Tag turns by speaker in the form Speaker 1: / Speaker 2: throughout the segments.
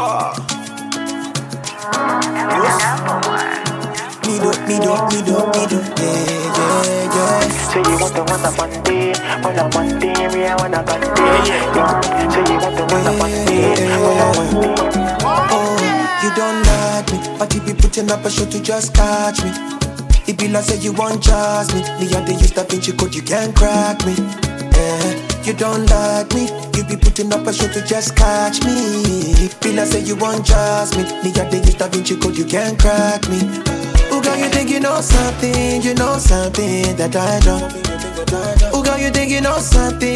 Speaker 1: Me do, yeah.
Speaker 2: Say you want the one that Monday, when I'm Monday, me I wanna Monday. Say you want the one that Monday, when I'm Monday.
Speaker 1: Oh, you don't like me, but you be putting up a show to just catch me. It be like say you want trust me. Me and the use Da Vinci Code, you can't crack me. You don't like me, you be putting up a show to just catch me. Be like say you want trust me. Me and the use Da Vinci Code, you can't crack me. Oh girl, you think you know something that I don't. Oh girl, you think you know something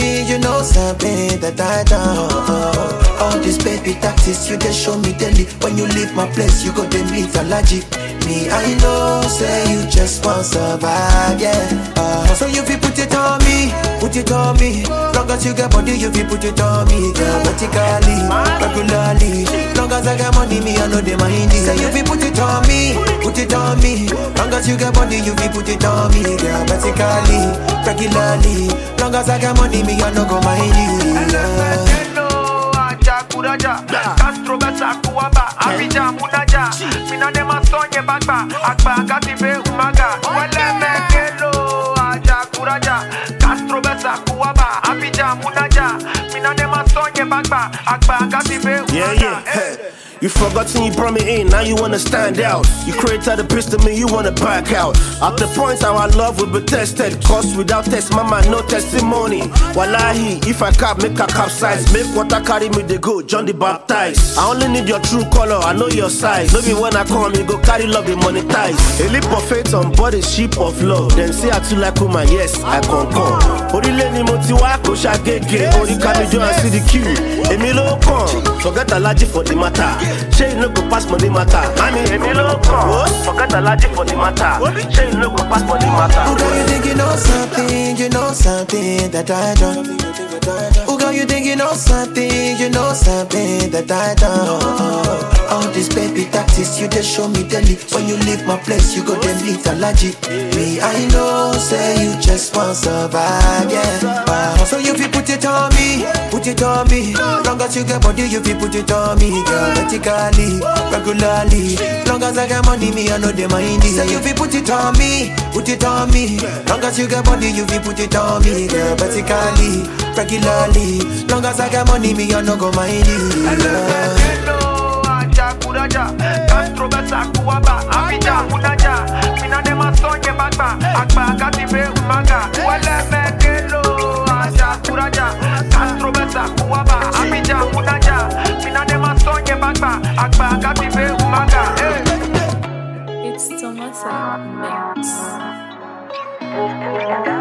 Speaker 1: that I don't. All this baby tactics, you just show me daily. When you leave my place, you go then meet allergic. Me, I know, say you just want survive, yeah. So you feel put it on me. Long as you get body, you feel put it on me, girl. Vertically, regularly. Long as I get money, me I know they mind it. Say you feel put it on me. Long as you get body, you feel put it on me, girl. Vertically, regularly. Long as I get money, me I know go mind it.
Speaker 2: Kuraja, Castro Besa Kuaba, Abidjan Munaja, Mina de Masonye Bagba, Akba Katibe Umaga, Wale Mekelo, Aja Kuraja, Castro Besa Kuaba, Abidjan Munaja, Mina de Masonye Bagba, Akba Katibe Umaga.
Speaker 3: Hey. You forgotten you brought me in, now you wanna stand out. You created a piece to me, you wanna back out. At the point our love will be tested, cause without test, mama, no testimony. Wallahi, if I cap, make a capsize. Make water carry me, they go, John the Baptist. I only need your true color, I know your size. Maybe when I come, you go carry love, be monetize. A leap of faith on body, sheep of love. Them say I too like woman, yes, I concur. Orile ni motiwa, ko shagege. Ori kamijo and see the queue. Emilo come, forget allergy for the matter. Say you no go pass money matter. Mami, Emilo come, forget allergy for the matter. Say you no go pass money matter.
Speaker 1: Oh girl, you think you know something that I don't. Oh girl, you think you know something that I don't. All this baby tactics, you just show me daily. When you leave my place, you go then meet allergic. Me, I know, say you just want survive, yeah. So you feel put it on me. Long as you get body, you feel put it on me, girl. Vertically, regularly. Long as I get money, me I know they mind it. Say you feel put it on me. Long as you get body, you feel put it on me, girl. Vertically, regularly. Long as I get money, me I know go mind it.
Speaker 2: Kuraja, Castro Besa Kuaba, Abidjan Munaja, Mina de Masonye Bagba, Akba Katibe Umaga, Wale Mekelo, Aja Kuraja, Castro Besa Kuaba, Abidjan Munaja, Mina de Masonye Bagba, Akba Katibe Umaga.
Speaker 4: It's Thomas Mix.